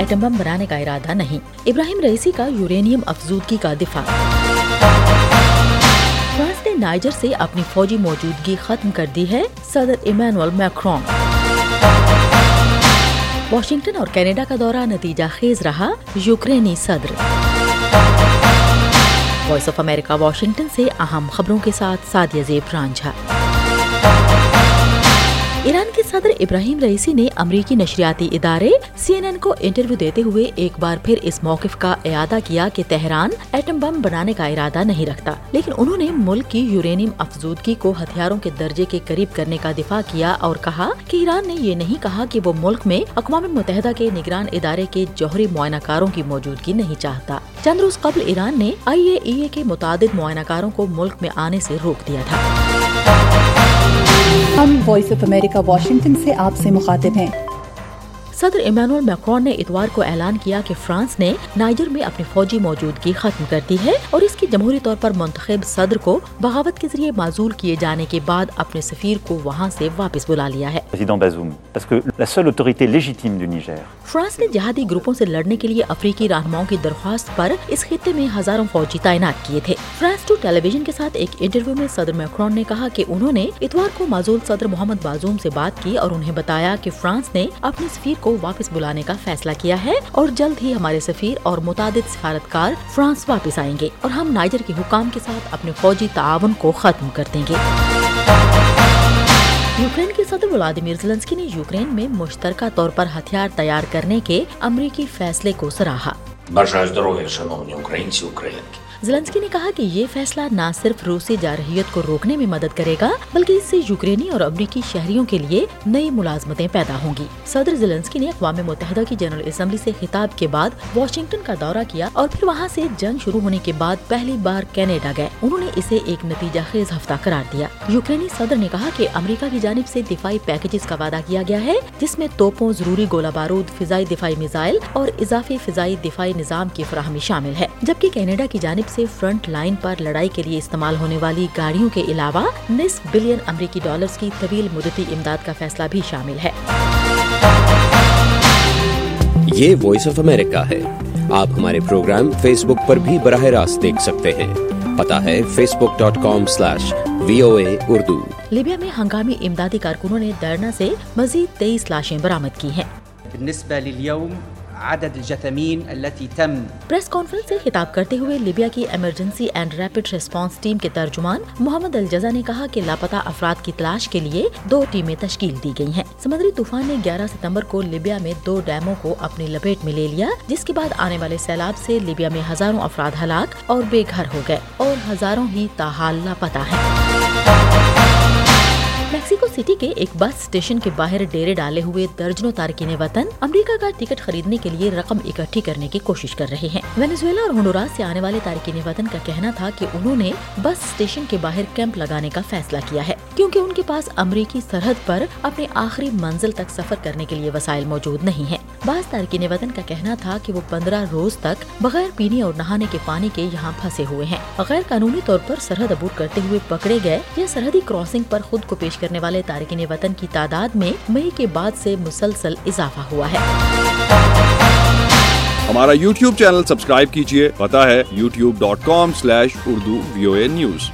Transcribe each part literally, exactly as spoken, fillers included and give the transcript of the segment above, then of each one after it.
Atom bomb बनाने का इरादा नहीं। इब्राहिम रईसी का यूरेनियम अफजूदगी का दिफा। फ्रांस ने नाइजर से अपनी फौजी मौजूदगी खत्म कर दी है, सदर इमैनुअल मैक्रोन। वाशिंगटन और कनाडा का दौरा नतीजा खेज रहा, यूक्रेनी सदर। वॉइस ऑफ अमेरिका वाशिंगटन से अहम खबरों के साथ सादिया ज़ेब रांझा। ईरान के सदर इब्राहिम रईसी ने अमरीकी नशरियाती इदारे सी एन एन को इंटरव्यू देते हुए एक बार फिर इस मौक़िफ़ का इयादा किया कि तेहरान एटम बम बनाने का इरादा नहीं रखता, लेकिन उन्होंने मुल्क की यूरेनियम अफजूदगी को हथियारों के दर्जे के करीब करने का दिफा किया और कहा कि ईरान ने ये नहीं कहा कि वो मुल्क में अक़वाम मुत्तहिदा के निगरान इदारे के जौहरी मुआयनाकारों की मौजूदगी नहीं चाहता। चंद रोज कबल ईरान ने आई ए ई ए के मुतादिद मुआयनाकारों को मुल्क में आने से रोक दिया था। हम वॉइस ऑफ अमेरिका वाशिंगटन से आपसे मुखातिब हैं। सदर इमैनुअल मैक्रोन ने इतवार को ऐलान किया कि फ्रांस ने नाइजर में अपनी फौजी मौजूदगी खत्म कर दी है और इसकी जमहूरी तौर पर मुंतखब सदर को बगावत के जरिए माजूल किए जाने के बाद अपने सफीर को वहां से वापस बुला लिया है। फ्रांस ने जिहादी ग्रुपों से लड़ने के लिए अफ्रीकी रहनुमाओं की दरख्वास्त पर इस खित्ते में हजारों फौजी तैनात किए थे। फ्रांस टू टेलीविजन के साथ एक इंटरव्यू में सदर मैक्रोन ने कहा कि उन्होंने इतवार को माजूल सदर मोहम्मद बाजूम से बात की और उन्हें बताया कि फ्रांस ने अपने सफीर को वापस बुलाने का फैसला किया है और जल्द ही हमारे सफीर और मुतादिद सिफारतकार फ्रांस वापस आएंगे और हम नाइजर के हुकाम के साथ अपने फौजी ताआवुन को खत्म कर देंगे। यूक्रेन के सदर व्लादिमीर ज़ेलेंस्की ने यूक्रेन में मुश्तरका तौर पर हथियार तैयार करने के अमरीकी फैसले को सराहा। Бажаю здоров'я, шановні українці, українки. ज़ेलेंस्की ने कहा कि ये फैसला न सिर्फ रूसी जारहियत को रोकने में मदद करेगा बल्कि इससे यूक्रेनी और अमरीकी शहरियों के लिए नई मुलाजमतें पैदा होंगी। सदर ज़ेलेंस्की ने अक़वाम मुत्तहिदा की जनरल असम्बली से खिताब के बाद वाशिंगटन का दौरा किया और फिर वहाँ से जंग शुरू होने के बाद पहली बार कनाडा गए। उन्होंने इसे एक नतीजा खेज हफ्ता करार दिया। यूक्रेनी सदर ने कहा कि अमरीका की जानिब से दिफाई पैकेजेस का वादा किया गया है जिसमें तोपों, जरूरी गोला बारूद, फिजाई दिफाई मिसाइल और इजाफी फिजाई दिफाई निजाम की फराहमी शामिल है, जबकि कनाडा की जानिब से फ्रंट लाइन पर लड़ाई के लिए इस्तेमाल होने वाली गाड़ियों के अलावा निस्फ बिलियन अमरीकी डॉलर्स की तवील मुद्दती इमदाद का फैसला भी शामिल है। ये वॉइस ऑफ अमेरिका है। आप हमारे प्रोग्राम फेसबुक पर भी बराह रास्त देख सकते हैं। पता है Facebook dot com slash V O A Urdu. Libya में हंगामी इमदादी कारकुनों ने दरना से मजीद तेईस लाशें बरामद की हैं। प्रेस कॉन्फ्रेंस से खिताब करते हुए लीबिया की emergency and rapid response team के तर्जुमान मोहम्मद अल जज़ा ने कहा कि लापता अफराद की तलाश के लिए दो टीमें तश्कील दी गई हैं। समुद्री तूफान ने ग्यारह सितंबर को लीबिया में दो डैमों को अपनी लपेट में ले लिया, जिसके बाद आने वाले सैलाब से लीबिया में हजारों अफराद हलाक और बेघर हो गए और हजारों ही ताहाल लापता हैं। मैक्सिको सिटी के एक बस स्टेशन के बाहर डेरे डाले हुए दर्जनों तारकीन वतन अमेरिका का टिकट खरीदने के लिए रकम इकट्ठी करने की कोशिश कर रहे हैं। वेनेजुएला और होंडुरास से आने वाले तारकीन वतन का कहना था कि उन्होंने बस स्टेशन के बाहर कैंप लगाने का फैसला किया है क्योंकि उनके पास अमरीकी सरहद पर अपने आखिरी मंजिल तक सफर करने के लिए वसाइल मौजूद नहीं है। बास तारकीन वतन का कहना था कि वो पंद्रह रोज तक बगैर पीने और नहाने के पानी के यहाँ फंसे हुए हैं। गैर कानूनी तौर पर सरहद अबूर करते हुए पकड़े गए या सरहदी क्रॉसिंग पर खुद को पेश करने वाले तारकीन वतन की तादाद में मई के बाद से मुसलसल इजाफा हुआ है। हमारा यूट्यूब चैनल सब्सक्राइब कीजिए। पता है YouTube dot com slash Urdu V O A news.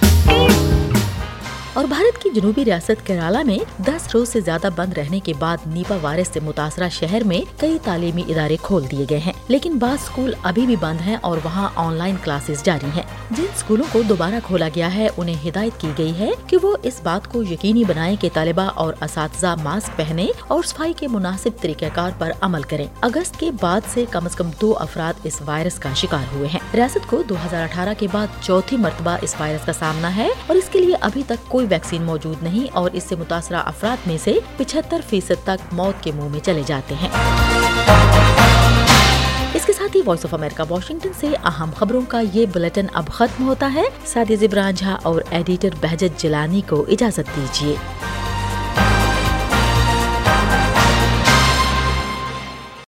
और भारत की जनूबी रियासत केरला में दस रोज से ज्यादा बंद रहने के बाद नीपा वायरस से मुतासरा शहर में कई तालीमी इदारे खोल दिए गए हैं, लेकिन बाज़ स्कूल अभी भी बंद हैं और वहां ऑनलाइन क्लासेस जारी हैं। जिन स्कूलों को दोबारा खोला गया है उन्हें हिदायत की गई है कि वो इस बात को यकीनी बनाएं कि तालिबा और असातिज़ा मास्क पहने और सफाई के मुनासिब तरीक़ाकार पर अमल करें। अगस्त के बाद से कम अज कम दो अफराद इस वायरस का शिकार हुए हैं। रियासत को दो हजार अठारह के बाद चौथी मरतबा इस वायरस का सामना है और इसके लिए अभी तक कोई वैक्सीन मौजूद नहीं और इससे मुतासरा अफराद में से पिछहत्तर फीसद तक मौत के मुंह में चले जाते हैं। इसके साथ ही वॉइस ऑफ अमेरिका वाशिंगटन से अहम खबरों का ये बुलेटिन अब खत्म होता है। सादिया ज़ेब रांझा और एडिटर बहजत जिलानी को इजाजत दीजिए।